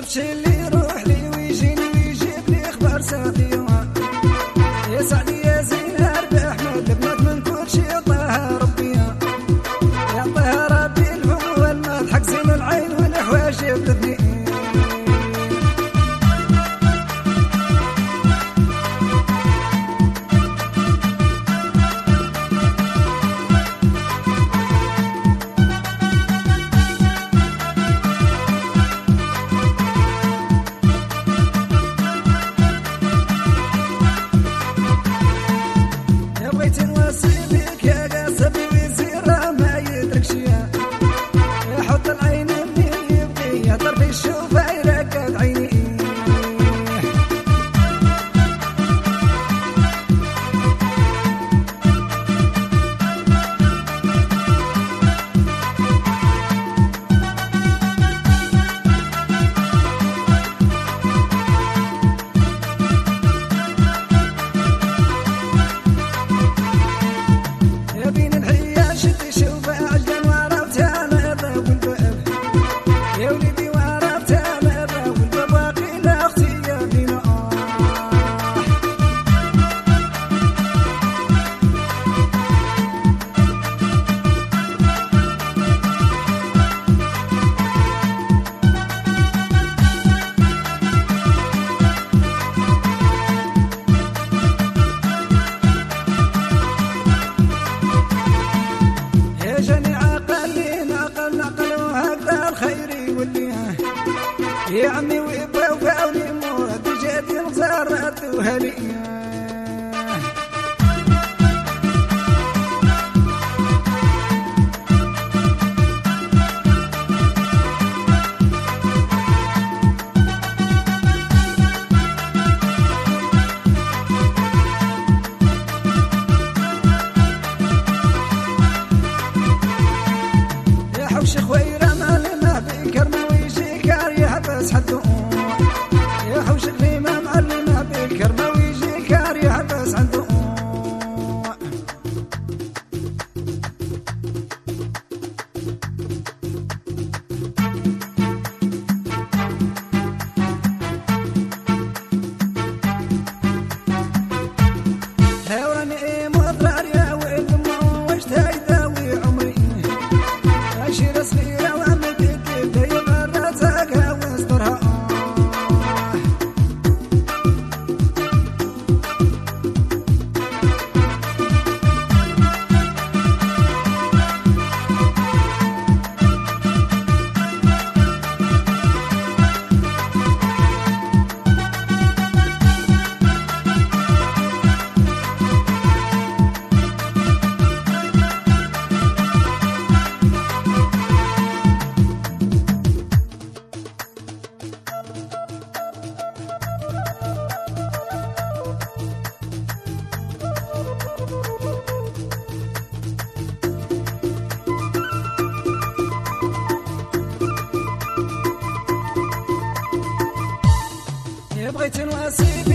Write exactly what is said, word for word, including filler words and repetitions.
شفتش اللي يروح لي ويجيني ويجيب لي اخبار ساقيه. يا سعدي يا زينار باحمد البنات من كل شي عطاها ربي، يعطيها ربي الفم والمال حق زين العين والحواجب الاثنين. يا عمي ويبا وفاوني مراد جاتي مزارات وهلية. يا حوش خويرة مالنا بكرمة بس حدو يا حوش الغيمة معلمة بالكرمة ويجي كاريها بس عنده. هاوراني مضرار يا ويلم واشتاي داوي عمري عشيرة صغيرة وعملت الدب يغرى زاقها واصبرها. بغيت نواسي